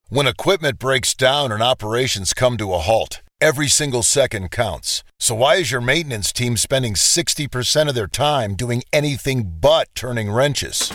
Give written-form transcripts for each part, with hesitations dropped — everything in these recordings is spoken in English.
When equipment breaks down and operations come to a halt, every single second counts. So why is your maintenance team spending 60% of their time doing anything but turning wrenches?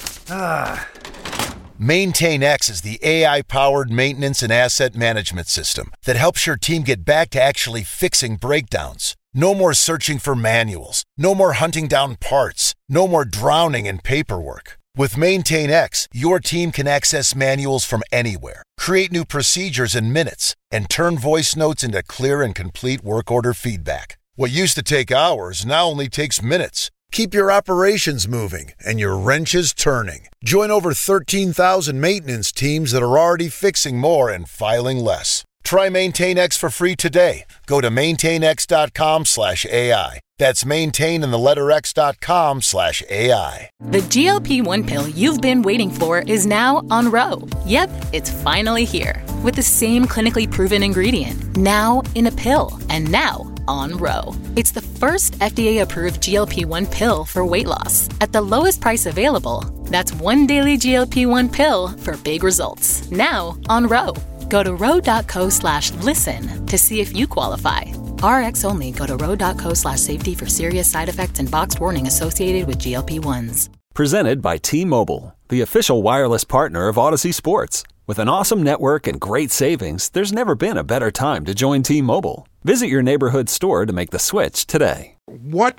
MaintainX is the AI-powered maintenance and asset management system that helps your team get back to actually fixing breakdowns. No more searching for manuals. No more hunting down parts. No more drowning in paperwork. With MaintainX, your team can access manuals from anywhere, create new procedures in minutes, and turn voice notes into clear and complete work order feedback. What used to take hours now only takes minutes. Keep your operations moving and your wrenches turning. Join over 13,000 maintenance teams that are already fixing more and filing less. Try MaintainX for free today. Go to maintainx.com/AI. That's maintain and the letter x.com/AI. The GLP-1 pill you've been waiting for is now on Ro. Yep, it's finally here. With the same clinically proven ingredient. Now in a pill. And now on Ro. It's the first FDA-approved GLP-1 pill for weight loss. At the lowest price available. That's one daily GLP-1 pill for big results. Now on Ro. Go to ro.co/listen to see if you qualify. RX only. Go to ro.co/safety for serious side effects and boxed warning associated with GLP-1s. Presented by T-Mobile, the official wireless partner of Odyssey Sports. With an awesome network and great savings, there's never been a better time to join T-Mobile. Visit your neighborhood store to make the switch today. What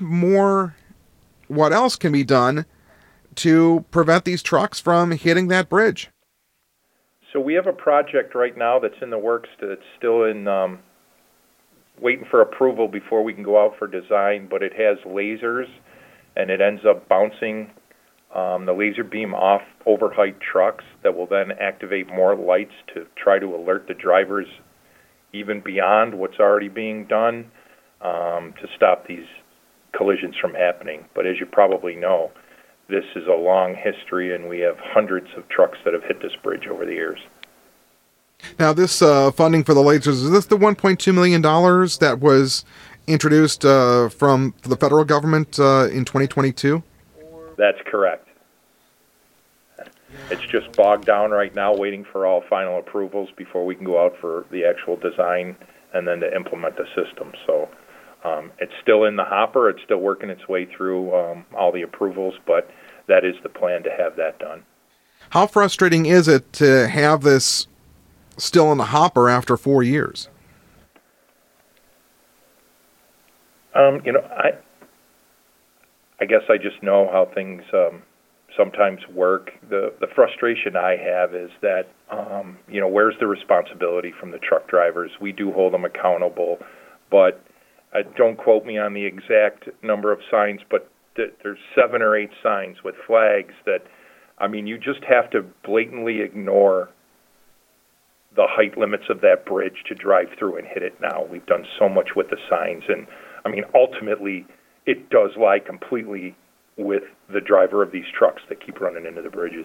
else can be done to prevent these trucks from hitting that bridge? So we have a project right now that's in the works that's still in waiting for approval before we can go out for design, but it has lasers, and it ends up bouncing the laser beam off overheight trucks that will then activate more lights to try to alert the drivers even beyond what's already being done to stop these collisions from happening. But as you probably know, this is a long history, and we have hundreds of trucks that have hit this bridge over the years. Now, this funding for the lasers, is this the $1.2 million that was introduced from the federal government in 2022? That's correct. It's just bogged down right now, waiting for all final approvals before we can go out for the actual design and then to implement the system. So it's still in the hopper. It's still working its way through all the approvals, but that is the plan to have that done. How frustrating is it to have this still in the hopper after 4 years? I guess I just know how things sometimes work. The frustration I have is that, where's the responsibility from the truck drivers? We do hold them accountable, but don't quote me on the exact number of signs, but there's 7 or 8 signs with flags that, you just have to blatantly ignore the height limits of that bridge to drive through and hit it now. We've done so much with the signs, and, ultimately, it does lie completely with the driver of these trucks that keep running into the bridges.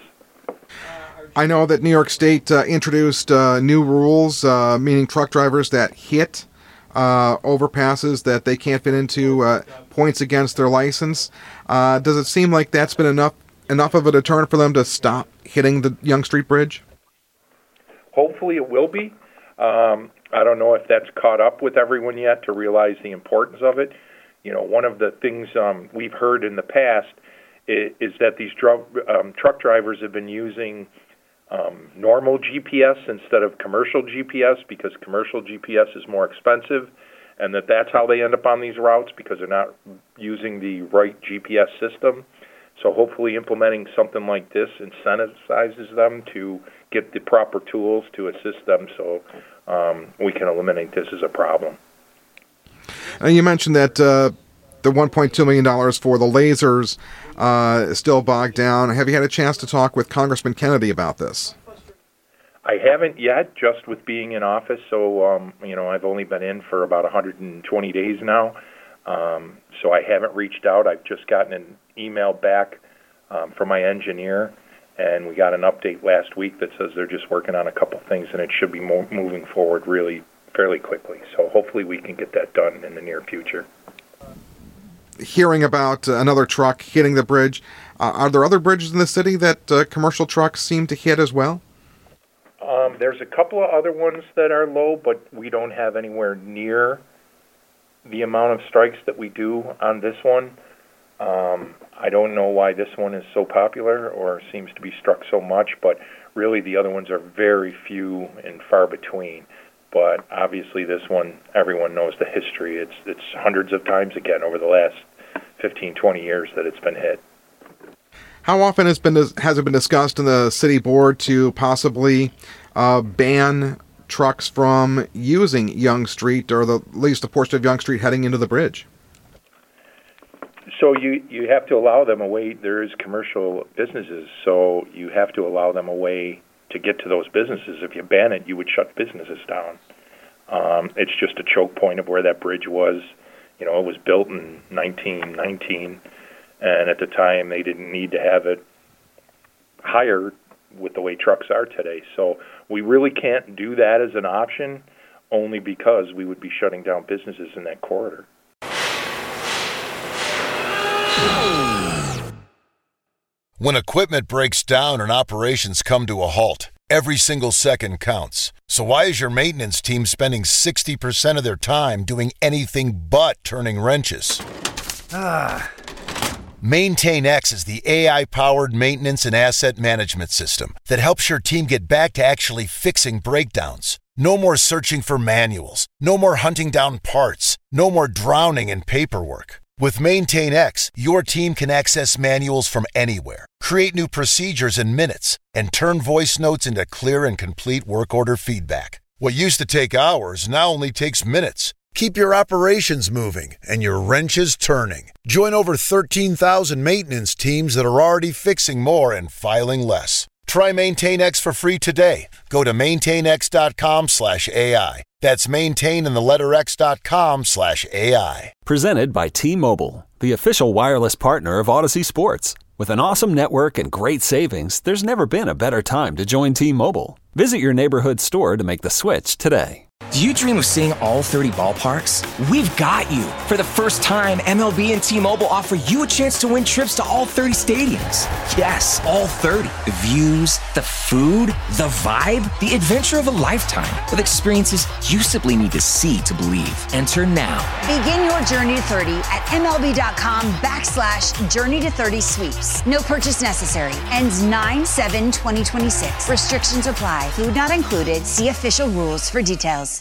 I know that New York State introduced new rules, meaning truck drivers that hit overpasses that they can't fit into points against their license. Does it seem like that's been enough of a deterrent for them to stop hitting the Yonge Street Bridge? Hopefully it will be. I don't know if that's caught up with everyone yet to realize the importance of it. One of the things we've heard in the past is that these truck drivers have been using normal GPS instead of commercial GPS because commercial GPS is more expensive, and that's how they end up on these routes because they're not using the right GPS system. So hopefully implementing something like this incentivizes them to get the proper tools to assist them so we can eliminate this as a problem. You mentioned that the $1.2 million for the lasers is still bogged down. Have you had a chance to talk with Congressman Kennedy about this? I haven't yet, just with being in office. So, I've only been in for about 120 days now. So I haven't reached out. I've just gotten an email back from my engineer, and we got an update last week that says they're just working on a couple things, and it should be moving forward really fairly quickly. So hopefully we can get that done in the near future. Hearing about another truck hitting the bridge, are there other bridges in the city that commercial trucks seem to hit as well? There's a couple of other ones that are low, but we don't have anywhere near the amount of strikes that we do on this one. I don't know why this one is so popular or seems to be struck so much, but really the other ones are very few and far between. But obviously this one, everyone knows the history. It's hundreds of times again over the last 15, 20 years that it's been hit. How often has it been discussed in the city board to possibly ban trucks from using Yonge Street, or at least a portion of Yonge Street heading into the bridge? So you have to allow them a way. There is commercial businesses, so you have to allow them a way to get to those businesses. If you ban it, you would shut businesses down. It's just a choke point of where that bridge was. You know, it was built in 1919, and at the time they didn't need to have it higher with the way trucks are today. So we really can't do that as an option, only because we would be shutting down businesses in that corridor. When equipment breaks down and operations come to a halt, every single second counts. So why is your maintenance team spending 60% of their time doing anything but turning wrenches? MaintainX is the AI-powered maintenance and asset management system that helps your team get back to actually fixing breakdowns. No more searching for manuals. No more hunting down parts. No more drowning in paperwork. With MaintainX, your team can access manuals from anywhere, create new procedures in minutes, and turn voice notes into clear and complete work order feedback. What used to take hours now only takes minutes. Keep your operations moving and your wrenches turning. Join over 13,000 maintenance teams that are already fixing more and filing less. Try MaintainX for free today. Go to maintainx.com/AI. That's maintain and the letter x.com/AI. Presented by T-Mobile, the official wireless partner of Odyssey Sports. With an awesome network and great savings, there's never been a better time to join T-Mobile. Visit your neighborhood store to make the switch today. Do you dream of seeing all 30 ballparks? We've got you. For the first time, MLB and T-Mobile offer you a chance to win trips to all 30 stadiums. Yes, all 30. The views, the food, the vibe, the adventure of a lifetime with experiences you simply need to see to believe. Enter now. Begin your journey to 30 at MLB.com/Journey to 30 Sweeps. No purchase necessary. Ends 9/7/2026. Restrictions apply. Food not included. See official rules for details.